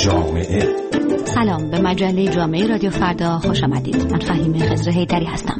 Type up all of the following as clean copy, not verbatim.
جامعه. سلام، به مجله جامعه رادیو فردا خوش آمدید. من فهیمه خضر حیدری هستم.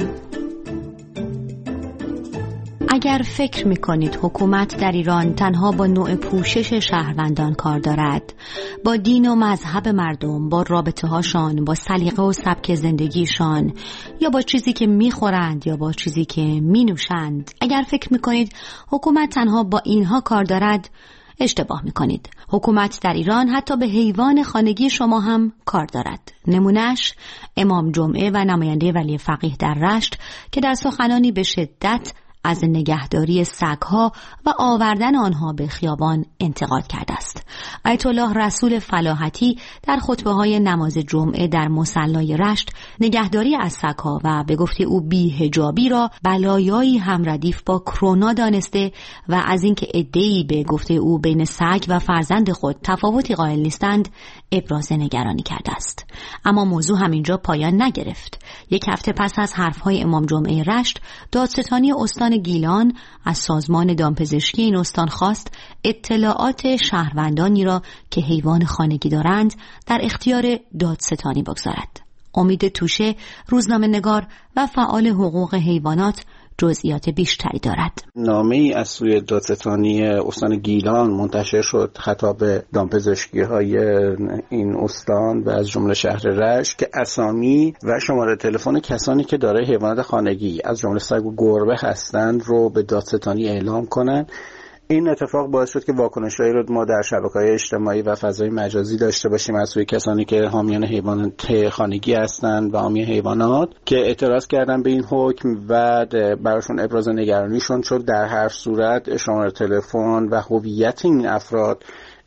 اگر فکر می‌کنید حکومت در ایران تنها با نوع پوشش شهروندان کار دارد، با دین و مذهب مردم، با رابطه‌هاشان، با سلیقه و سبک زندگیشان، یا با چیزی که می‌خورند یا با چیزی که می‌نوشند، اگر فکر می‌کنید حکومت تنها با اینها کار دارد، اشتباه می‌کنید. حکومت در ایران حتی به حیوان خانگی شما هم کار دارد. نمونهش امام جمعه و نماینده ولی فقیه در رشت که در سخنانی به شدت از نگهداری سگ‌ها و آوردن آنها به خیابان انتقاد کرده است. آیت الله رسول فلاحتی در خطبه‌های نماز جمعه در مصلی رشت نگهداری از سگ‌ها و به گفته او بی‌حجابی را بلایایی هم ردیف با کرونا دانسته و از اینکه عده‌ای به گفته او بین سگ و فرزند خود تفاوتی قائل نیستند ابراز نگرانی کرده است. اما موضوع همینجا پایان نگرفت. یک هفته پس از حرف‌های امام جمعه رشت، دادستانی استان گیلان از سازمان دامپزشکی این استان خواست اطلاعات شهروندانی را که حیوان خانگی دارند در اختیار دادستانی بگذارد. امید توشه، روزنامه‌نگار و فعال حقوق حیوانات، جزئیات بیشتری دارد. نامه‌ای از سوی دادستانی استان گیلان منتشر شد خطاب دامپزشکی‌های این استان و از جمله شهر رشت که اسامی و شماره تلفن کسانی که دارای حیوانات خانگی از جمله سگ و گربه هستند رو به دادستانی اعلام کنند. این اتفاق باعث شد که واکنش‌هایی رو ما در شبکه‌های اجتماعی و فضای مجازی داشته باشیم از سوی کسانی که حامیان حیوانات خانگی هستند و حامی حیوانات که اعتراض کردن به این حکم و براشون ابراز نگرانیشون شد. در هر صورت شماره تلفن و هویت این افراد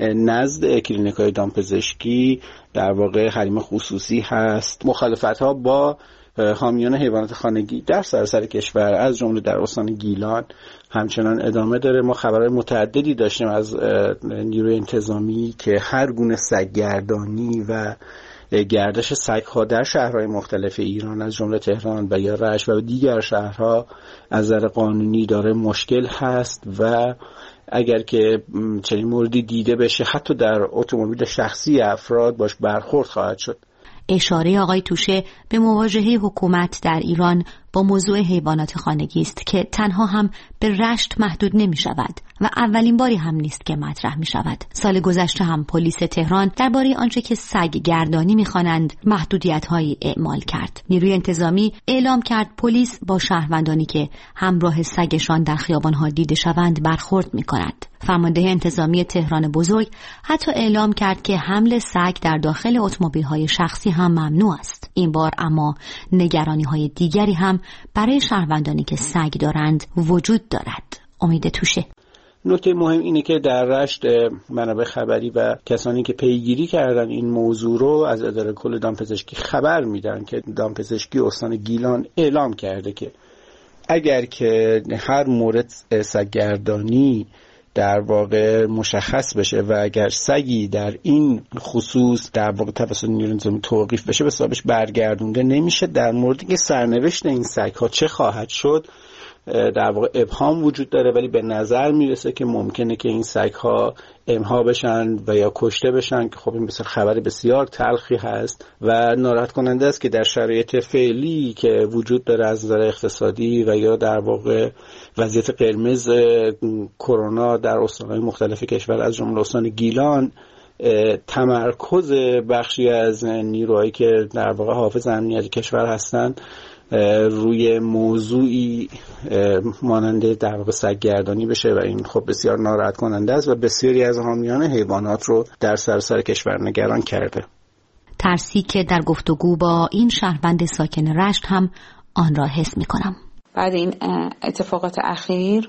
نزد کلینیک‌های دامپزشکی در واقع حریم خصوصی هست. مخالفت‌ها با حامیان حیوانات خانگی در سراسر کشور از جمله در استان گیلان همچنان ادامه داره. ما خبرهای متعددی داشتیم از نیروی انتظامی که هر گونه سگ‌گردانی و گردش سگ‌ها در شهرهای مختلف ایران از جمله تهران و یا رشت و دیگر شهرها از نظر قانونی داره مشکل هست و اگر که چنین موردی دیده بشه حتی در اتومبیل شخصی افراد باش برخورد خواهد شد. اشاره آقای توشه به مواجهه حکومت در ایران با موضوع حیوانات خانگی است که تنها هم به رشت محدود نمی شود و اولین باری هم نیست که مطرح می شود. سال گذشته هم پلیس تهران درباره آنچه که سگ گردانی می خوانند محدودیت هایی اعمال کرد. نیروی انتظامی اعلام کرد پلیس با شهروندانی که همراه سگشان در خیابان ها دیده شوند برخورد می کند. فرمانده انتظامی تهران بزرگ حتی اعلام کرد که حمل سگ در داخل اتومبیل‌های شخصی هم ممنوع است. این بار اما نگرانی‌های دیگری هم برای شهروندانی که سگ دارند وجود دارد. امید توشه. نکته مهم اینه که در رشت منابع خبری و کسانی که پیگیری کردن این موضوع رو از اداره کل دامپزشکی خبر میدن که دامپزشکی استان گیلان اعلام کرده که اگر که هر مورد سگ‌گردانی در واقع مشخص بشه و اگر سگی در این خصوص در واقع توسط نیروی انتظامی توقیف بشه به حسابش برگردونده نمیشه. در مورد که سرنوشت این سگ‌ها چه خواهد شد در واقع ابهام وجود داره، ولی به نظر میرسه که ممکنه که این سگ‌ها امها بشن و یا کشته بشن که خب این بسیار خبر بسیار تلخی هست و ناراحت کننده است که در شرایط فعلی که وجود داره از نظر اقتصادی و یا در واقع وضعیت قرمز کرونا در استان‌های مختلف کشور از جمله استان گیلان تمرکز بخشی از نیروهایی که در واقع حافظ امنیت کشور هستند روی موضوعی مانند در واقع سگ‌گردانی بشه و این خب بسیار ناراحت کننده است و بسیاری از حامیان حیوانات رو در سراسر کشور نگران کرده. ترسی که در گفتگو با این شهروند ساکن رشت هم آن را حس می‌کنم. بعد این اتفاقات اخیر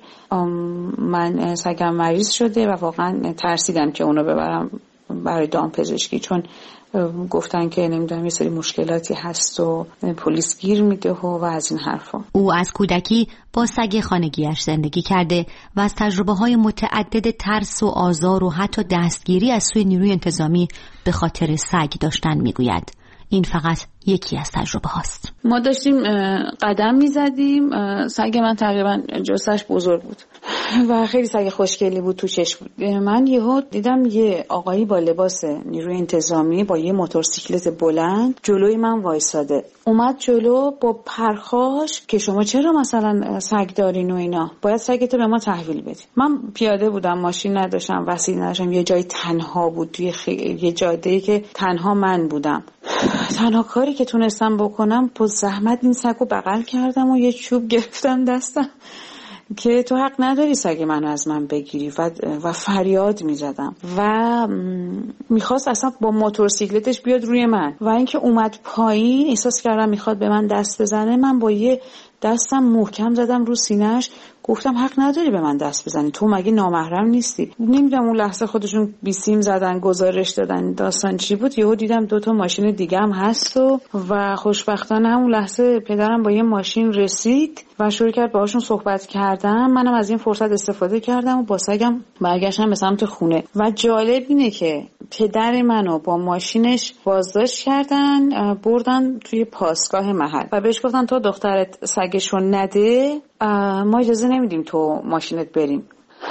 من سگم مریض شده و واقعا ترسیدم که اونو ببرم برای دامپزشکی، چون گفتن که نمیدونم یه سری مشکلاتی هست و پلیس گیر میده و از این حرفا. او از کودکی با سگ خانگیش زندگی کرده و از تجربه‌های متعدد ترس و آزار و حتی دستگیری از سوی نیروی انتظامی به خاطر سگ داشتن میگوید. این فقط یکی از تجربه هاست. ما داشتیم قدم میزدیم، سگ من تقریبا جثه‌اش بزرگ بود، و خیلی سگ خوشگلی بود، تو چشم بود. من یهو دیدم یه آقایی با لباس نیروی انتظامی با یه موتورسیکلت بلند جلوی من وایساده. اومد جلو با پرخاش که شما چرا مثلا سگ دارین و اینا، باید سگتو به ما تحویل بدی. من پیاده بودم، ماشین نداشتم، وسیله نداشتم، یه جای تنها بود توی یه جاده‌ای که تنها من بودم. تنها کاری که تونستم بکنم با زحمت این سگو بغل کردم و یه چوب گرفتم دستم که تو حق نداری سگ منو از من بگیری و فریاد میزدم و میخواست اصلا با موتورسیکلتش بیاد روی من و اینکه اومد پایین احساس کردم میخواد به من دست بزنه. من با یه دستم محکم زدم رو سینه‌اش، گفتم حق نداری به من دست بزنی، تو مگه نامحرم نیستی؟ نمیدونم اون لحظه خودشون بیسیم زدن، گزارش دادن داستان چی بود. یهو دیدم 2 ماشین دیگه هم هست و خوشبختانه همون لحظه پدرم با یه ماشین رسید و شروع کرد باهاشون صحبت کردن. منم از این فرصت استفاده کردم و با سگم برگشتم به سمت خونه. و جالب اینه که پدر منو با ماشینش بازداشت کردن، بردن توی پاسگاه محل و بهش گفتن تو دخترت سگشو نده، ما اجازه نمیدیم تو ماشینت بریم.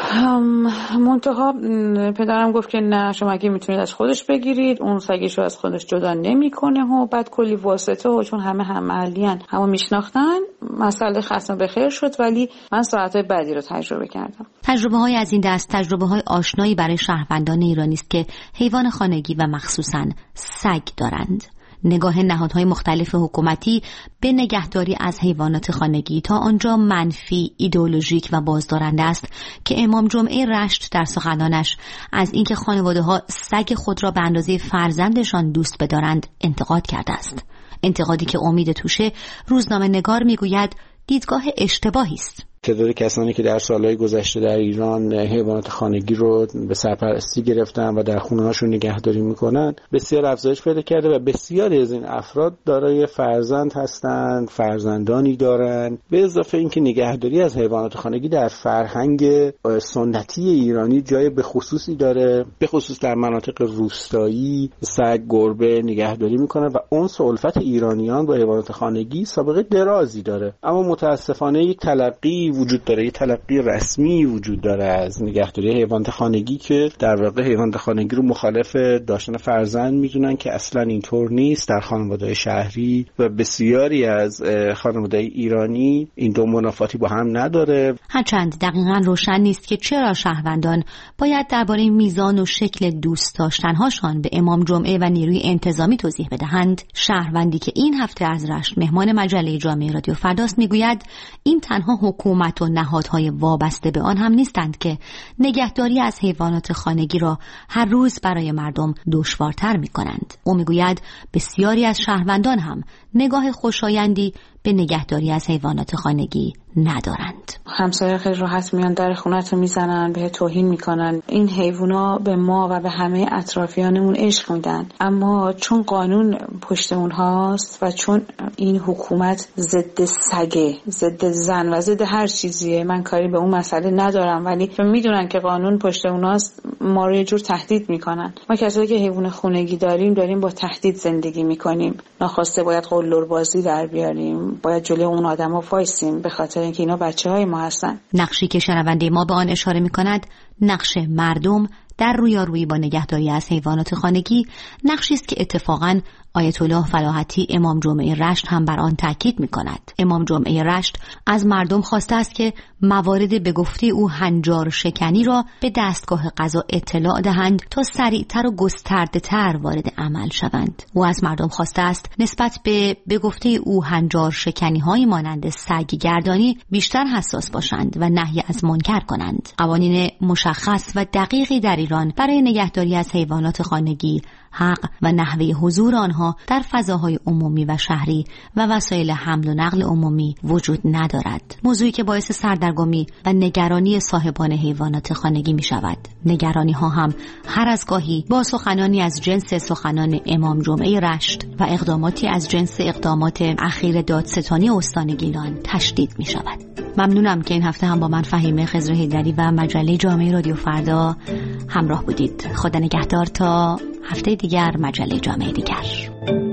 منتها پدرم گفت که نه، شما اگه میتونید از خودش بگیرید، اون سگشو از خودش جدا نمیکنه و بعد کلی واسطه و چون همه هم محلیان همو میشناختن مسئله ختم به خیر شد. ولی من ساعتهای بعدی رو تجربه کردم. تجربه های از این دست تجربه های آشنایی برای شهروندان ایرانی است که حیوان خانگی و مخصوصاً سگ دارند. نگاه نهادهای مختلف حکومتی به نگهداری از حیوانات خانگی تا آنجا منفی، ایدئولوژیک و بازدارنده است که امام جمعه رشت در سخنانش از اینکه خانواده‌ها سگ خود را به اندازه فرزندشان دوست بدارند انتقاد کرده است. انتقادی که امید توشه روزنامه نگار میگوید دیدگاه اشتباهی است. تعداد کسانی که در سالهای گذشته در ایران حیوانات خانگی رو به سرپرستی گرفتن و در خونه‌هاشون نگهداری میکنن بسیار افزایش پیدا کرده و بسیاری از این افراد دارای فرزند هستند، فرزندانی دارند. به اضافه اینکه نگهداری از حیوانات خانگی در فرهنگ سنتی ایرانی جای به خصوصی داره، به خصوص در مناطق روستایی سگ، گربه نگهداری میکنن و انس و الفت ایرانیان با حیوانات خانگی سابقه درازی داره. اما متاسفانه یک تلقی وجود داره، یه تلقی رسمی وجود داره از نگهداری حیوانات خانگی که در واقع حیوانات خانگی رو مخالف داشتن فرزند میدونن که اصلا اینطور نیست. در خانواده‌های شهری و بسیاری از خانواده‌های ایرانی این دو منافاتی با هم نداره. هرچند دقیقاً روشن نیست که چرا شهروندان باید درباره میزان و شکل دوست داشتن‌هاشان به امام جمعه و نیروی انتظامی توضیح بدهند. شهروندی که این هفته از رشت مهمان مجله جامعه رادیو فرداست میگوید این تنها حکومت و نهادهای وابسته به آن هم نیستند که نگهداری از حیوانات خانگی را هر روز برای مردم دشوارتر می‌کنند. او میگوید بسیاری از شهروندان هم نگاه خوشایندی به نگهداری از حیوانات خانگی ندارند. همسایه خیلی راحت میان در خونه‌تو میزنن، به توهین میکنن. این حیونا به ما و به همه اطرافیانمون عشق میدن، اما چون قانون پشت اونهاست و چون این حکومت ضد سگه، ضد زن و ضد هر چیزیه، من کاری به اون مسئله ندارم، ولی میدونن که قانون پشت اونهاست، ما رو یه جور تهدید میکنن. ما کسایی که حیوان خونگی داریم با تهدید زندگی میکنیم. ناخواسته باید قلدر بازی در بیاریم، باید جلوی اون آدما وایسیم به خاطر اینکه اینا بچه‌های ما هستن. نقشی که شنونده ما به آن اشاره می‌کند نقش مردم در رویارویی با نگهداری از حیوانات خانگی، نقشی است که اتفاقاً آیت الله فلاحتی امام جمعه رشت هم بر آن تاکید می‌کند. امام جمعه رشت از مردم خواسته است که موارد به گفته او هنجار شکنی را به دستگاه قضا اطلاع دهند تا سریعتر و گسترده‌تر وارد عمل شوند. او از مردم خواسته است نسبت به گفته او هنجار شکنی‌های مانند سگ گردانی بیشتر حساس باشند و نهی از منکر کنند. قوانین مشخص و دقیقی در ایران برای نگهداری از حیوانات خانگی، حق و نحوه حضور آنها در فضاهای عمومی و شهری و وسایل حمل و نقل عمومی وجود ندارد. موضوعی که باعث سردرگمی و نگرانی صاحبان حیوانات خانگی می شود. نگرانی ها هم هر از گاهی با سخنانی از جنس سخنان امام جمعه رشت و اقداماتی از جنس اقدامات اخیر دادستانی استان گیلان تشدید می شود. ممنونم که این هفته هم با من فهیمه خضر حیدری و مجله جامعه رادیو فردا همراه بودید. خدا نگهدار تا هفته دیگر، مجله جامعه دیگر.